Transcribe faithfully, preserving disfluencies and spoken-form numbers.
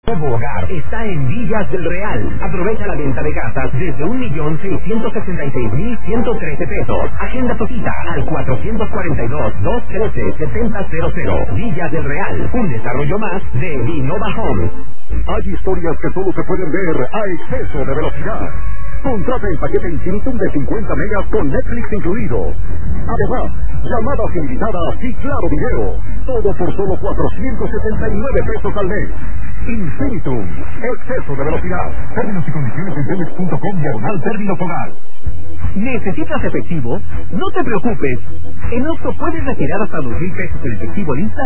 Nuevo hogar está en Villas del Real. Aprovecha la venta de casas desde un millón seiscientos sesenta y seis mil ciento trece pesos. Agenda tu cita al cuatrocientos cuarenta y dos, doscientos trece, setenta cero cero. Villas del Real, un desarrollo más de Innova Homes. Hay historias que solo se pueden ver a exceso de velocidad. Contrata el paquete Infinitum de cincuenta megas con Netflix incluido. Además, llamadas ilimitadas y claro video. Todo por solo cuatrocientos setenta y nueve pesos al mes. Infinitum, exceso de velocidad. Términos y condiciones en telmex punto com diagonal término fogal. ¿Necesitas efectivo? No te preocupes. En Oxxo puedes retirar hasta dos mil pesos en efectivo al instante